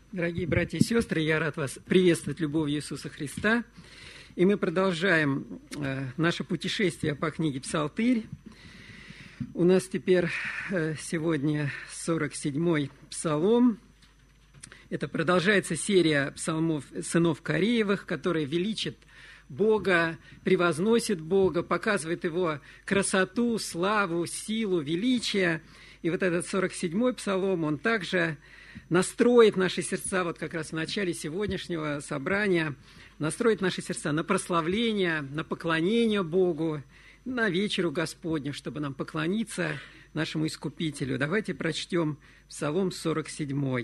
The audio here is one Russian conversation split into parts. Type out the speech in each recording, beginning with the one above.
Дорогие братья и сестры, я рад вас приветствовать любовью Иисуса Христа. И мы продолжаем наше путешествие по книге «Псалтырь». У нас теперь сегодня 47-й псалом. Это продолжается серия псалмов сынов Кореевых, которые величат Бога, превозносит Бога, показывает Его красоту, славу, силу, величие. И вот этот 47-й псалом, он также настроит наши сердца, вот как раз в начале сегодняшнего собрания, настроит наши сердца на прославление, на поклонение Богу, на вечеру Господню, чтобы нам поклониться нашему Искупителю. Давайте прочтем Псалом 47.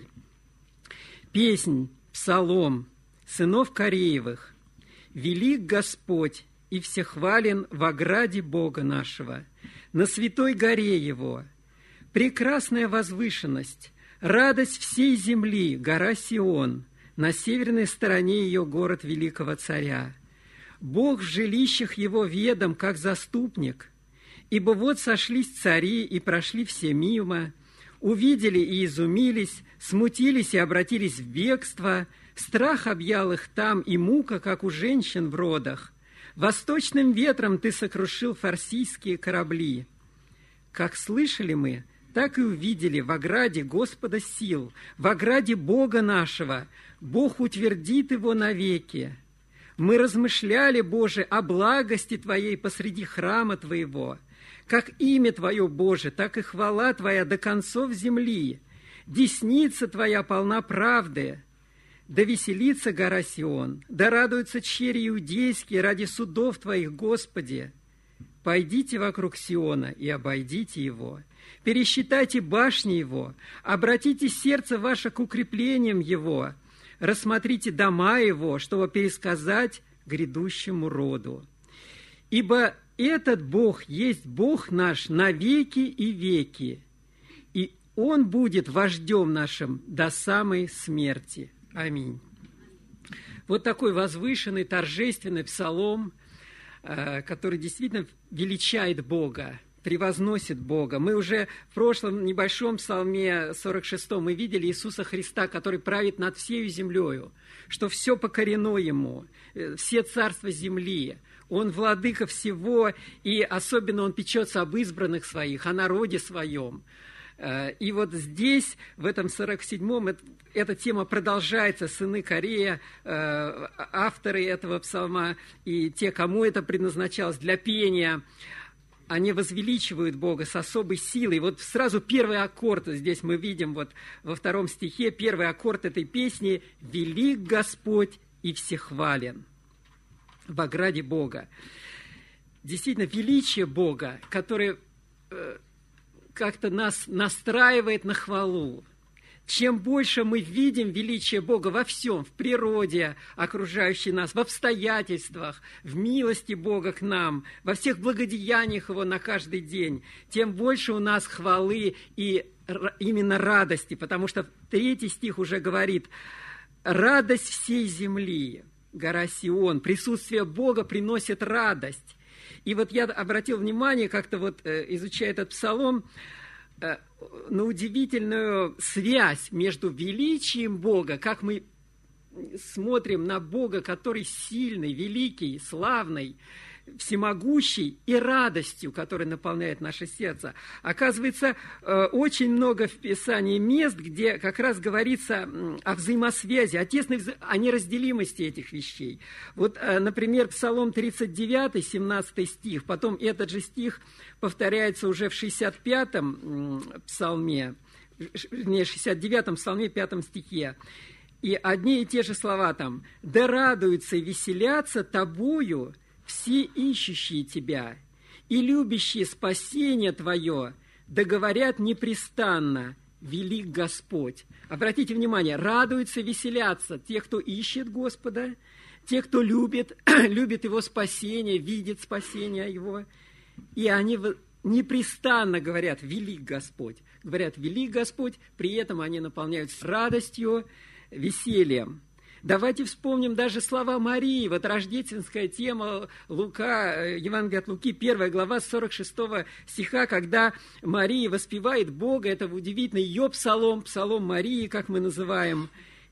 «Песнь, псалом сынов Кореевых. Велик Господь и всехвален в ограде Бога нашего, на святой горе Его. Прекрасная возвышенность, радость всей земли, гора Сион, на северной стороне ее город великого царя. Бог в жилищах его ведом, как заступник. Ибо вот сошлись цари и прошли все мимо, увидели и изумились, смутились и обратились в бегство, страх объял их там, и мука, как у женщин в родах. Восточным ветром ты сокрушил фарсийские корабли. Как слышали мы, так и увидели в ограде Господа сил, в ограде Бога нашего. Бог утвердит его навеки. Мы размышляли, Боже, о благости Твоей посреди храма Твоего. Как имя Твое, Боже, так и хвала Твоя до концов земли. Десница Твоя полна правды. Да веселится гора Сион, да радуются чери иудейские ради судов Твоих, Господи. Пойдите вокруг Сиона и обойдите его. Пересчитайте башни его, обратите сердце ваше к укреплениям его, рассмотрите дома его, чтобы пересказать грядущему роду. Ибо этот Бог есть Бог наш на веки и веки, и Он будет вождем нашим до самой смерти. Аминь». Вот такой возвышенный, торжественный псалом, который действительно величает Бога, превозносит Бога. Мы уже в прошлом небольшом псалме 46 мы видели Иисуса Христа, который правит над всею землею, что все покорено Ему, все царства земли. Он владыка всего, и особенно Он печется об избранных Своих, о народе Своем. И вот здесь, в этом 47-м, эта тема продолжается. Сыны Корея, авторы этого псалма, и те, кому это предназначалось для пения, они возвеличивают Бога с особой силой. Вот сразу первый аккорд, здесь мы видим вот во 2 стихе, первый аккорд этой песни «Велик Господь и всехвален в ограде Бога». Действительно, величие Бога, которое как-то нас настраивает на хвалу. Чем больше мы видим величие Бога во всем, в природе окружающей нас, в обстоятельствах, в милости Бога к нам, во всех благодеяниях Его на каждый день, тем больше у нас хвалы и именно радости, потому что 3 стих уже говорит: «Радость всей земли, гора Сион, присутствие Бога приносит радость». И вот я обратил внимание, как-то вот изучая этот псалом, на удивительную связь между величием Бога, как мы смотрим на Бога, который сильный, великий, славный, всемогущий, и радостью, которая наполняет наше сердце. Оказывается, очень много в Писании мест, где как раз говорится о взаимосвязи, о неразделимости этих вещей. Вот, например, Псалом 39, 17 стих, потом этот же стих повторяется уже в 65-м псалме, вернее, 69-м псалме, 5 стихе. И одни и те же слова там: «Да радуются и веселятся тобою все ищущие тебя, и любящие спасение твое, да говорят непрестанно: велик Господь». Обратите внимание, радуются, веселятся те, кто ищет Господа, те, кто любит, любит Его спасение, видит спасение Его, и они непрестанно говорят: велик Господь. Говорят: велик Господь, при этом они наполняются радостью, весельем. Давайте вспомним даже слова Марии. Вот рождественская тема Лука, Евангелие от Луки, 1 глава, 46 стиха, когда Мария воспевает Бога. Это удивительный ее псалом, псалом Марии, как мы называем.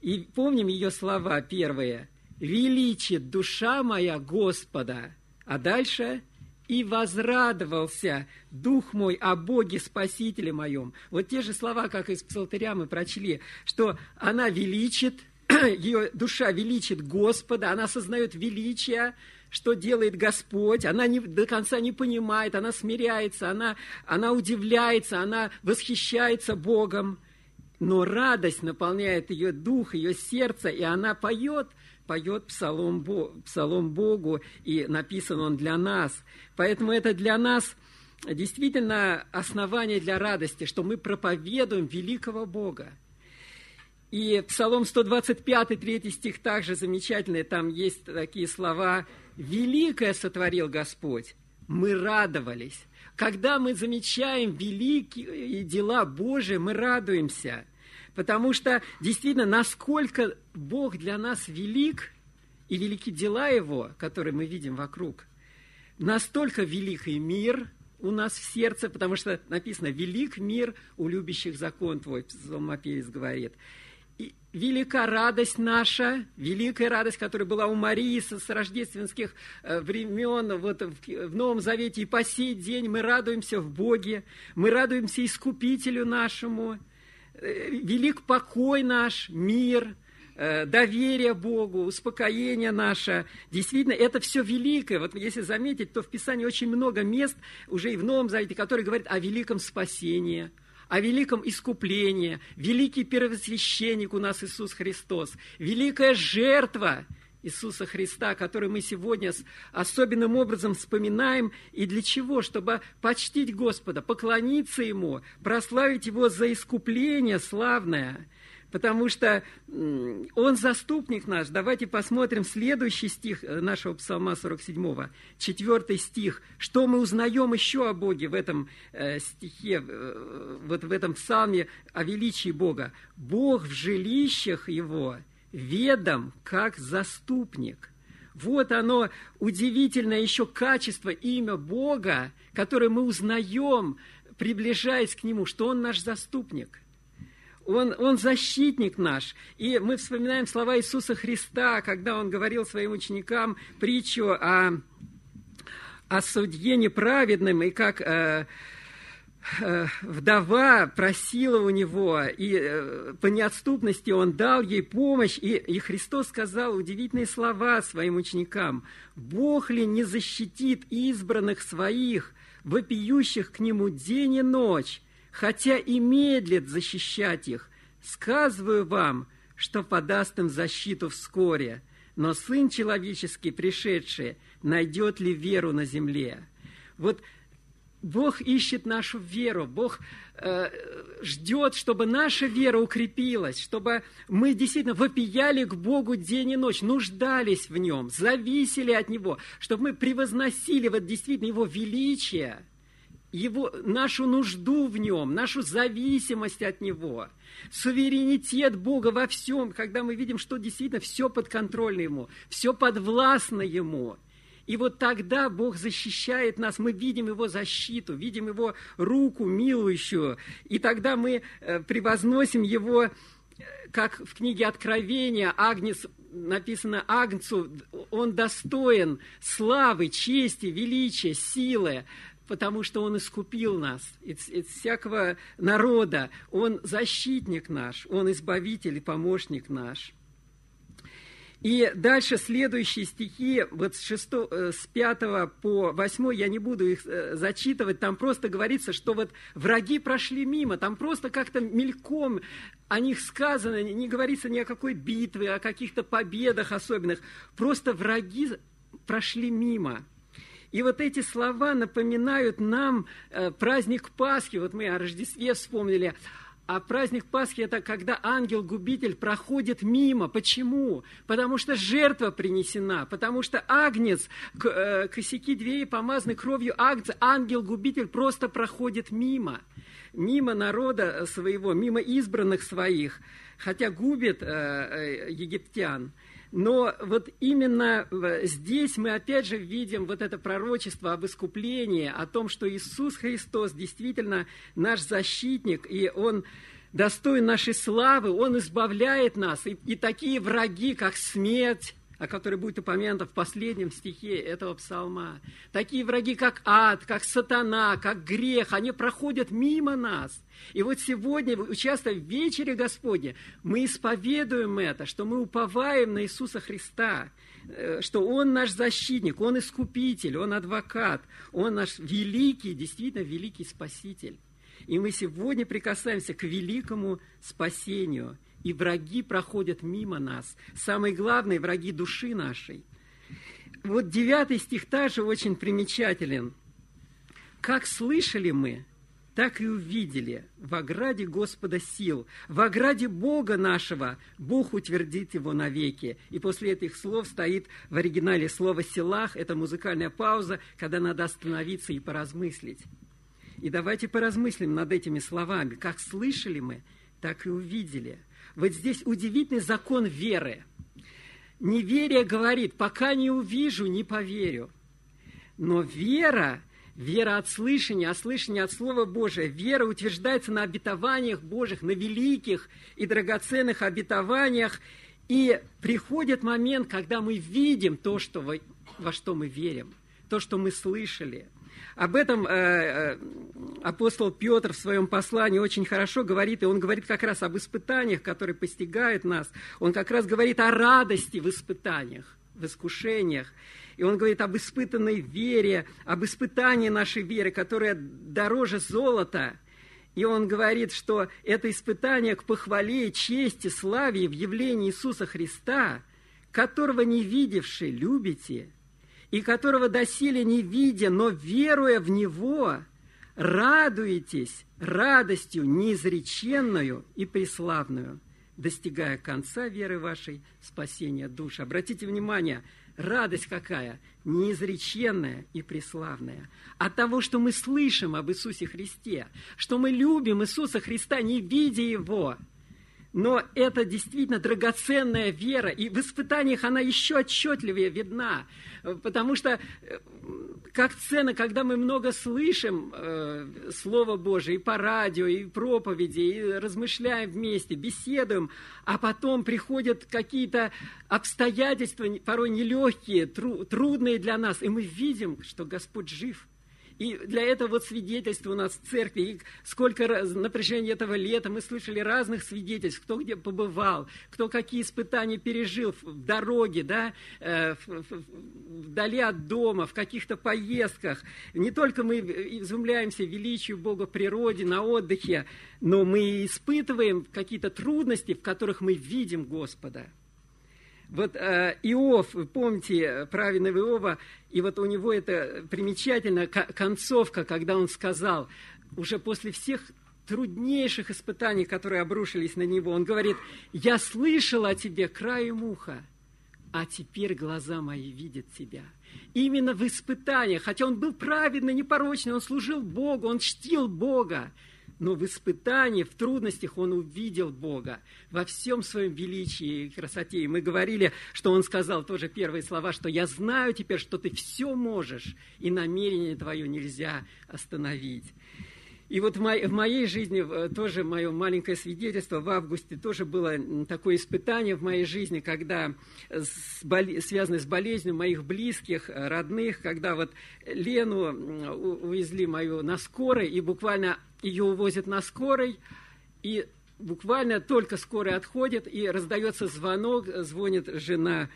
И помним ее слова первые. «Величит душа моя Господа». А дальше «И возрадовался дух мой о Боге Спасителе моем». Вот те же слова, как из Псалтыря мы прочли, что она величит, ее душа величит Господа, она сознает величие, что делает Господь, она до конца не понимает, она смиряется, она удивляется, она восхищается Богом. Но радость наполняет ее дух, ее сердце, и она поет псалом Богу, и написан он для нас. Поэтому это для нас действительно основание для радости, что мы проповедуем великого Бога. И Псалом 125, 3 стих также замечательный, там есть такие слова: «Великое сотворил Господь, мы радовались». Когда мы замечаем великие дела Божии, мы радуемся, потому что действительно, насколько Бог для нас велик, и велики дела Его, которые мы видим вокруг, настолько велик и мир у нас в сердце, потому что написано: «Велик мир у любящих закон Твой», псалмопевец говорит. И велика радость наша, великая радость, которая была у Марии с рождественских времен, вот в Новом Завете, и по сей день мы радуемся в Боге, мы радуемся Искупителю нашему, велик покой наш, мир, доверие Богу, успокоение наше. Действительно, это все великое. Вот если заметить, то в Писании очень много мест, уже и в Новом Завете, которые говорят о великом спасении, о великом искуплении, великий первосвященник у нас Иисус Христос, великая жертва Иисуса Христа, которую мы сегодня особенным образом вспоминаем. И для чего? Чтобы почтить Господа, поклониться Ему, прославить Его за искупление славное, потому что Он заступник наш. Давайте посмотрим следующий стих нашего Псалма 47, 4 стих. Что мы узнаем еще о Боге в этом стихе, вот в этом псалме о величии Бога? «Бог в жилищах Его ведом, как заступник». Вот оно, удивительное еще качество, имя Бога, которое мы узнаем, приближаясь к Нему, что Он наш заступник. Он защитник наш. И мы вспоминаем слова Иисуса Христа, когда Он говорил своим ученикам притчу о судье неправедном, и как вдова просила у Него, и по неотступности Он дал ей помощь. И Христос сказал удивительные слова своим ученикам: «Бог ли не защитит избранных Своих, вопиющих к Нему день и ночь, хотя и медлит защищать их? Сказываю вам, что подаст им защиту вскоре. Но Сын Человеческий, пришедший, найдет ли веру на земле?» Вот Бог ищет нашу веру, Бог ждет, чтобы наша вера укрепилась, чтобы мы действительно вопияли к Богу день и ночь, нуждались в Нем, зависели от Него, чтобы мы превозносили вот действительно Его величие, нашу нужду в Нем, нашу зависимость от Него, суверенитет Бога во всем, когда мы видим, что действительно все подконтрольно Ему, все подвластно Ему. И вот тогда Бог защищает нас, мы видим Его защиту, видим Его руку милующую, и тогда мы превозносим Его, как в книге Откровения, Агнец, написано Агнцу, Он достоин славы, чести, величия, силы, потому что Он искупил нас из всякого народа. Он защитник наш, Он избавитель и помощник наш. И дальше следующие стихи, вот с 5 по 8, я не буду их зачитывать, там просто говорится, что вот враги прошли мимо, там просто как-то мельком о них сказано, не говорится ни о какой битве, о каких-то победах особенных, просто враги прошли мимо. И вот эти слова напоминают нам праздник Пасхи, вот мы о Рождестве вспомнили. А праздник Пасхи – это когда ангел-губитель проходит мимо. Почему? Потому что жертва принесена, потому что агнец, косяки дверей помазаны кровью агнца, ангел-губитель просто проходит мимо народа своего, мимо избранных своих, хотя губит египтян. Но вот именно здесь мы опять же видим вот это пророчество об искуплении, о том, что Иисус Христос действительно наш защитник, и Он достоин нашей славы, Он избавляет нас. И такие враги, как смерть, о которой будет упомянуто в последнем стихе этого псалма, такие враги, как ад, как сатана, как грех, они проходят мимо нас. И вот сегодня, участвуя в вечере Господне, мы исповедуем это, что мы уповаем на Иисуса Христа, что Он наш защитник, Он искупитель, Он адвокат, Он наш великий, действительно великий Спаситель. И мы сегодня прикасаемся к великому спасению, и враги проходят мимо нас. Самые главные враги души нашей. Вот 9 стих также очень примечателен. «Как слышали мы, так и увидели в ограде Господа сил, в ограде Бога нашего, Бог утвердит его навеки». И после этих слов стоит в оригинале слово «селах». Это музыкальная пауза, когда надо остановиться и поразмыслить. И давайте поразмыслим над этими словами. Как слышали мы, так и увидели. Вот здесь удивительный закон веры. Неверие говорит: пока не увижу, не поверю. Но вера от слышания, а слышание от Слова Божия. Вера утверждается на обетованиях Божьих, на великих и драгоценных обетованиях. И приходит момент, когда мы видим то, во что мы верим, то, что мы слышали. Об этом апостол Петр в своем послании очень хорошо говорит, и он говорит как раз об испытаниях, которые постигают нас. Он как раз говорит о радости в испытаниях, в искушениях. И он говорит об испытанной вере, об испытании нашей веры, которая дороже золота. И он говорит, что это испытание к похвале, чести, славе в явлении Иисуса Христа, которого не видевши любите, и которого доселе не видя, но веруя в Него, радуетесь радостью неизреченную и преславную, достигая конца веры вашей, спасения душ. Обратите внимание, радость какая? Неизреченная и преславная. От того, что мы слышим об Иисусе Христе, что мы любим Иисуса Христа, не видя Его. Но это действительно драгоценная вера, и в испытаниях она еще отчетливее видна, потому что как ценно, когда мы много слышим Слово Божие и по радио, и проповеди, и размышляем вместе, беседуем, а потом приходят какие-то обстоятельства, порой нелегкие, трудные для нас, и мы видим, что Господь жив. И для этого вот свидетельства у нас в церкви, и сколько на протяжении этого лета мы слышали разных свидетельств, кто где побывал, кто какие испытания пережил в дороге, да, вдали от дома, в каких-то поездках. Не только мы изумляемся величию Бога в природе, на отдыхе, но мы испытываем какие-то трудности, в которых мы видим Господа. Вот Иов, вы помните праведного Иова, и вот у него это примечательная концовка, когда он сказал, уже после всех труднейших испытаний, которые обрушились на него, он говорит: «Я слышал о тебе краем уха, а теперь глаза мои видят тебя». Именно в испытаниях, хотя он был праведный, непорочный, он служил Богу, он чтил Бога, но в испытании, в трудностях он увидел Бога во всем своем величии и красоте. И мы говорили, что он сказал тоже первые слова, что «я знаю теперь, что ты все можешь, и намерение твое нельзя остановить». И вот в моей жизни тоже мое маленькое свидетельство в августе тоже было такое испытание в моей жизни, когда связанное с болезнью моих близких, родных, когда вот Лену увезли мою на скорой, и буквально ее увозят на скорой, и буквально только скорая отходит, и раздается звонок, звонит жена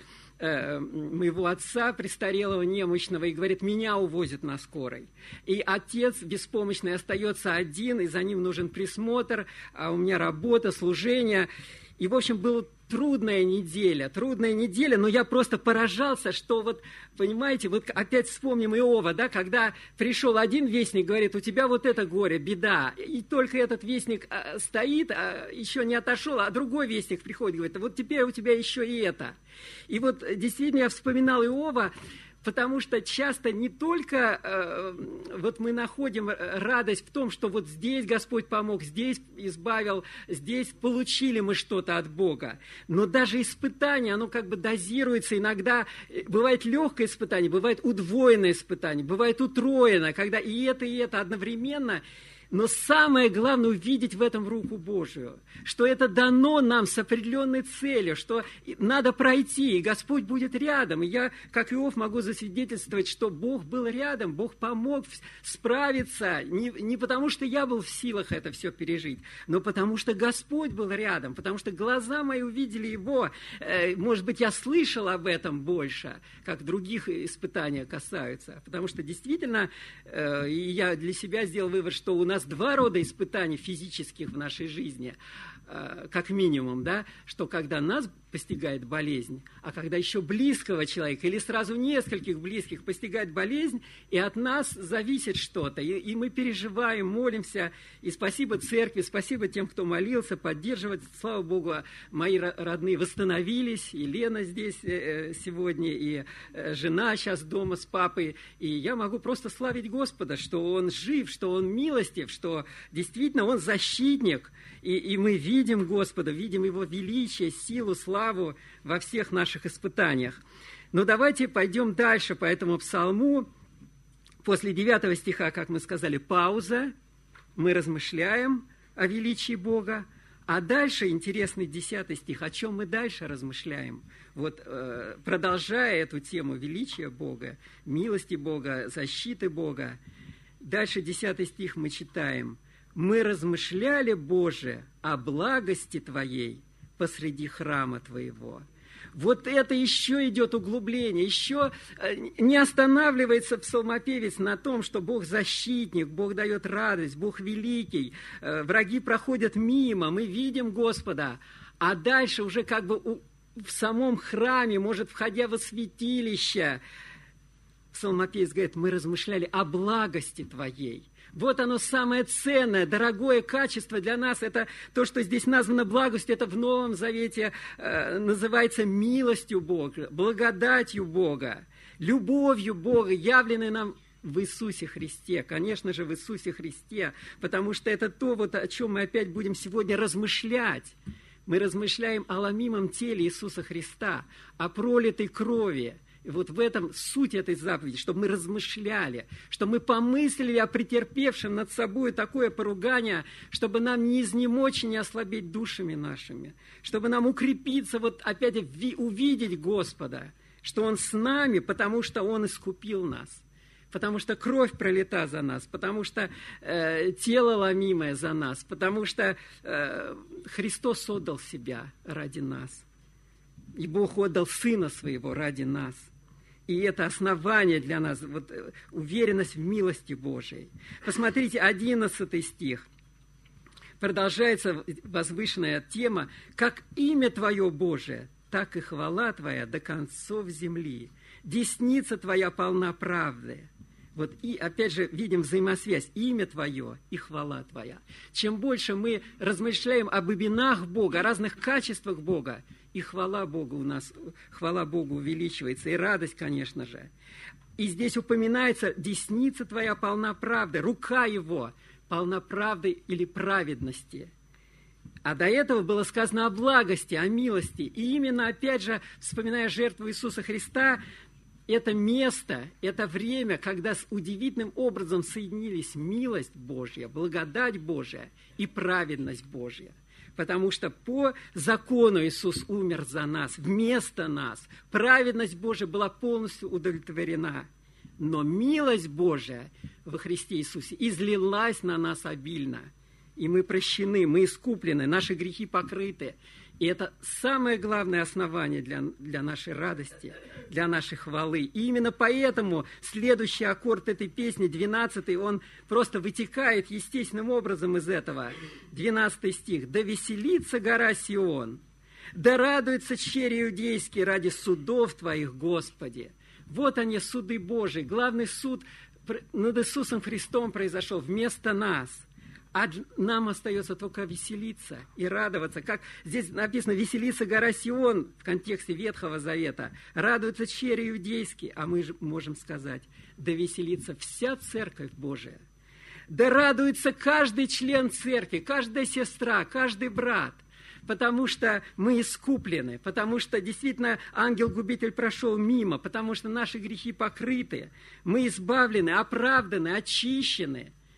моего отца, престарелого, немощного, и говорит: меня увозят на скорой. И отец беспомощный остается один, и за ним нужен присмотр, а у меня работа, служение. И, в общем, была трудная неделя, но я просто поражался, что вот, понимаете, вот опять вспомним Иова, да, когда пришел один вестник, говорит: у тебя вот это горе, беда, и только этот вестник стоит, еще не отошел, а другой вестник приходит, говорит: вот теперь у тебя еще и это. И вот действительно я вспоминал Иова, потому что часто не только вот мы находим радость в том, что вот здесь Господь помог, здесь избавил, здесь получили мы что-то от Бога, но даже испытание, оно как бы дозируется. Иногда бывает легкое испытание, бывает удвоенное испытание, бывает утроенное, когда и это одновременно. Но самое главное увидеть в этом руку Божию, что это дано нам с определенной целью, что надо пройти, и Господь будет рядом. И я, как Иов, могу засвидетельствовать, что Бог был рядом, Бог помог справиться, не потому что я был в силах это все пережить, но потому что Господь был рядом, потому что глаза мои увидели Его. Может быть, я слышал об этом больше, как других испытаний касаются, потому что действительно, и я для себя сделал вывод, что у нас два рода испытаний физических в нашей жизни, как минимум, да, что когда нас постигает болезнь, а когда еще близкого человека или сразу нескольких близких постигает болезнь, и от нас зависит что-то, и мы переживаем, молимся, и спасибо церкви, спасибо тем, кто молился, поддерживает, слава Богу, мои родные восстановились, и Лена здесь сегодня, и жена сейчас дома с папой, и я могу просто славить Господа, что Он жив, что Он милостив, что действительно Он защитник, и мы видим Господа, видим Его величие, силу, славу во всех наших испытаниях. Но давайте пойдем дальше по этому псалму. После 9 стиха, как мы сказали, пауза. Мы размышляем о величии Бога. А дальше интересный 10 стих. О чем мы дальше размышляем? Вот, продолжая эту тему величия Бога, милости Бога, защиты Бога. Дальше 10 стих мы читаем. «Мы размышляли, Боже, о благости Твоей посреди храма Твоего». Вот это еще идет углубление, еще не останавливается псалмопевец на том, что Бог защитник, Бог дает радость, Бог великий, враги проходят мимо, мы видим Господа, а дальше уже как бы в самом храме, может, входя во святилище, псалмопевец говорит, мы размышляли о благости Твоей. Вот оно самое ценное, дорогое качество для нас. Это то, что здесь названо благостью, это в Новом Завете называется милостью Бога, благодатью Бога, любовью Бога, явленной нам в Иисусе Христе. Конечно же, в Иисусе Христе, потому что это то, вот, о чем мы опять будем сегодня размышлять. Мы размышляем о ломимом теле Иисуса Христа, о пролитой крови. И вот в этом суть этой заповеди, чтобы мы размышляли, чтобы мы помыслили о претерпевшем над собой такое поругание, чтобы нам не изнемочь, не ослабеть душами нашими, чтобы нам укрепиться, вот опять увидеть Господа, что Он с нами, потому что Он искупил нас, потому что кровь пролита за нас, потому что тело ломимое за нас, потому что Христос отдал Себя ради нас. И Бог отдал Сына Своего ради нас. И это основание для нас, вот, уверенность в милости Божией. Посмотрите, 11 стих. Продолжается возвышенная тема. «Как имя Твое, Божие, так и хвала Твоя до концов земли. Десница Твоя полна правды». Вот и опять же видим взаимосвязь. Имя Твое и хвала Твоя. Чем больше мы размышляем об именах Бога, о разных качествах Бога, и хвала Богу у нас, хвала Богу увеличивается, и радость, конечно же. И здесь упоминается, десница Твоя полна правды, рука Его полна правды или праведности. А до этого было сказано о благости, о милости. И именно, опять же, вспоминая жертву Иисуса Христа, это место, это время, когда удивительным образом соединились милость Божья, благодать Божья и праведность Божья. Потому что по закону Иисус умер за нас, вместо нас. Праведность Божья была полностью удовлетворена. Но милость Божья во Христе Иисусе излилась на нас обильно. И мы прощены, мы искуплены, наши грехи покрыты. И это самое главное основание для нашей радости, для нашей хвалы. И именно поэтому следующий аккорд этой песни, 12-й, он просто вытекает естественным образом из этого. 12 стих. «Да веселится гора Сион, да радуется черри иудейский ради судов Твоих, Господи». Вот они, суды Божии. Главный суд над Иисусом Христом произошел вместо нас. А нам остается только веселиться и радоваться. Как здесь написано, веселится гора Сион в контексте Ветхого Завета. Радуются черри иудейские. А мы же можем сказать, да веселится вся Церковь Божия. Да радуется каждый член Церкви, каждая сестра, каждый брат. Потому что мы искуплены, потому что действительно ангел-губитель прошел мимо, потому что наши грехи покрыты. Мы избавлены, оправданы, очищены.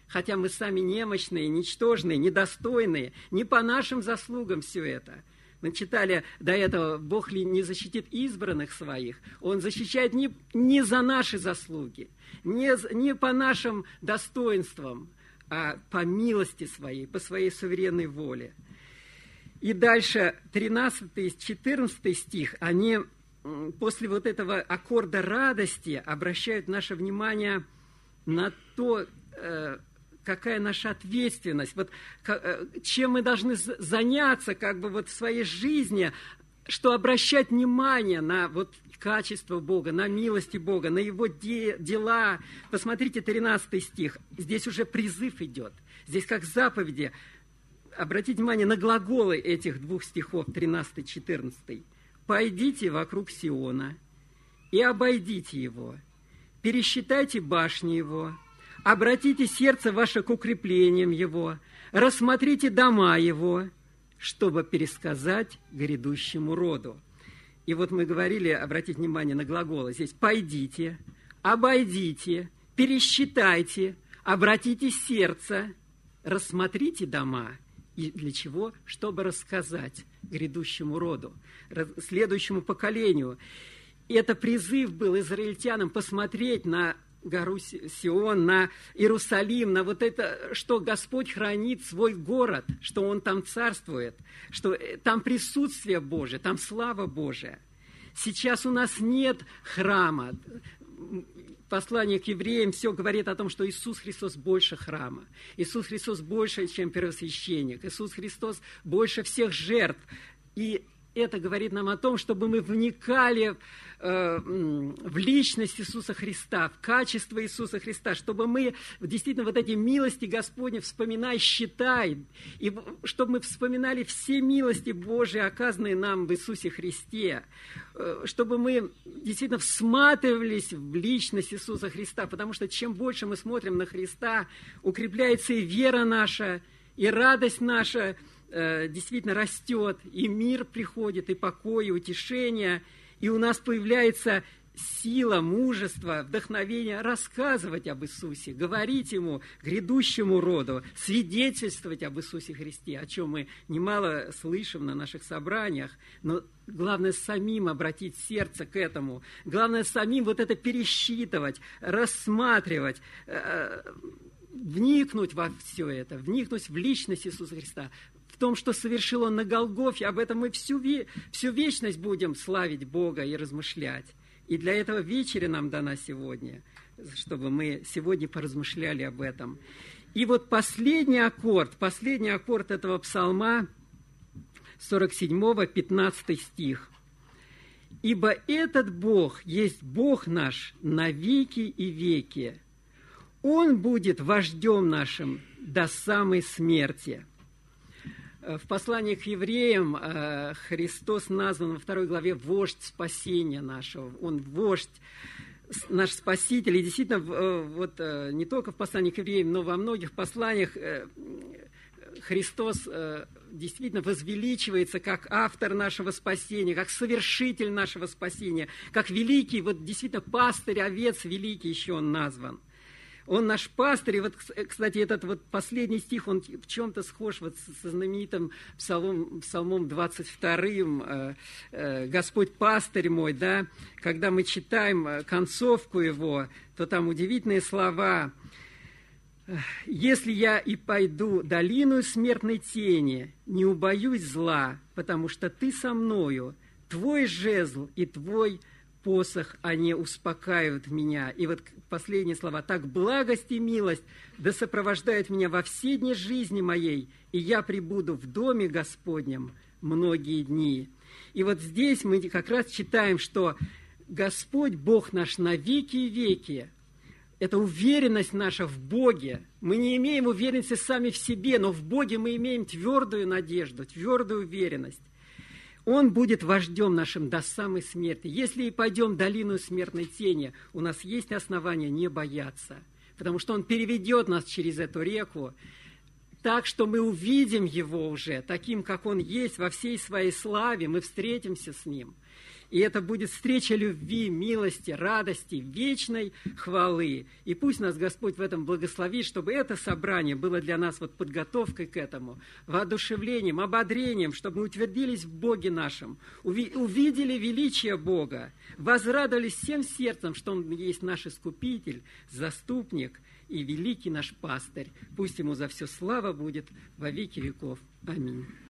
хотя мы сами немощные, ничтожные, недостойные, не по нашим заслугам все это. Мы читали до этого, Бог ли не защитит избранных своих? Он защищает не за наши заслуги, не по нашим достоинствам, а по милости своей, по своей суверенной воле. И дальше 13 и 14 стих, они после вот этого аккорда радости обращают наше внимание на то, какая наша ответственность, вот, чем мы должны заняться как бы вот в своей жизни, что обращать внимание на вот качество Бога, на милости Бога, на Его дела. Посмотрите, 13 стих, здесь уже призыв идет, здесь как заповеди. Обратите внимание на глаголы этих двух стихов, 13-14. «Пойдите вокруг Сиона и обойдите его, пересчитайте башни его, обратите сердце ваше к укреплениям его, рассмотрите дома его, чтобы пересказать грядущему роду». И вот мы говорили, обратите внимание на глаголы здесь. «Пойдите, обойдите, пересчитайте, обратите сердце, рассмотрите дома». И для чего? Чтобы рассказать грядущему роду, следующему поколению. И это призыв был израильтянам посмотреть на гору Сион, на Иерусалим, на вот это, что Господь хранит свой город, что Он там царствует, что там присутствие Божие, там слава Божия. Сейчас у нас нет храма. Послание к евреям все говорит о том, что Иисус Христос больше храма. Иисус Христос больше, чем первосвященник. Иисус Христос больше всех жертв. И это говорит нам о том, чтобы мы вникали в личность Иисуса Христа, в качество Иисуса Христа, чтобы мы действительно вот эти милости Господни вспоминай, считай, и чтобы мы вспоминали все милости Божии, оказанные нам в Иисусе Христе, чтобы мы действительно всматривались в личность Иисуса Христа, потому что чем больше мы смотрим на Христа, укрепляется и вера наша, и радость наша действительно растет, и мир приходит, и покой, и утешение, и у нас появляется сила, мужество, вдохновение рассказывать об Иисусе, говорить Ему, грядущему роду, свидетельствовать об Иисусе Христе, о чем мы немало слышим на наших собраниях, но главное самим обратить сердце к этому, главное самим вот это пересчитывать, рассматривать, вникнуть во все это, вникнуть в личность Иисуса Христа, в том, что совершил Он на Голгофе, об этом мы всю вечность будем славить Бога и размышлять. И для этого вечеря нам дана сегодня, чтобы мы сегодня поразмышляли об этом. И вот последний аккорд этого псалма, 47-го, 15 стих. «Ибо этот Бог есть Бог наш на веки и веки. Он будет вождем нашим до самой смерти». В послании к евреям Христос назван во 2 главе «Вождь спасения нашего». Он вождь, наш Спаситель. И действительно, вот не только в послании к евреям, но во многих посланиях Христос действительно возвеличивается как автор нашего спасения, как совершитель нашего спасения, как великий, вот действительно пастырь овец великий еще Он назван. Он наш пастырь, и вот, кстати, этот вот последний стих, он в чем-то схож вот со знаменитым псалмом 22, «Господь пастырь мой», да, когда мы читаем концовку его, то там удивительные слова: «Если я и пойду долину смертной тени, не убоюсь зла, потому что ты со мною, твой жезл и твой посох, они успокаивают меня». И вот последние слова: «Так благость и милость да сопровождают меня во все дни жизни моей, и я пребуду в доме Господнем многие дни». И вот здесь мы как раз читаем, что Господь, Бог наш на веки и веки. Это уверенность наша в Боге. Мы не имеем уверенности сами в себе, но в Боге мы имеем твердую надежду, твердую уверенность. Он будет вождем нашим до самой смерти. Если и пойдем в долину смертной тени, у нас есть основания не бояться, потому что Он переведет нас через эту реку так, что мы увидим Его уже таким, как Он есть, во всей своей славе, мы встретимся с Ним. И это будет встреча любви, милости, радости, вечной хвалы. И пусть нас Господь в этом благословит, чтобы это собрание было для нас вот подготовкой к этому, воодушевлением, ободрением, чтобы мы утвердились в Боге нашем, увидели величие Бога, возрадовались всем сердцем, что Он есть наш Искупитель, Заступник и великий наш Пастырь. Пусть Ему за все слава будет во веки веков. Аминь.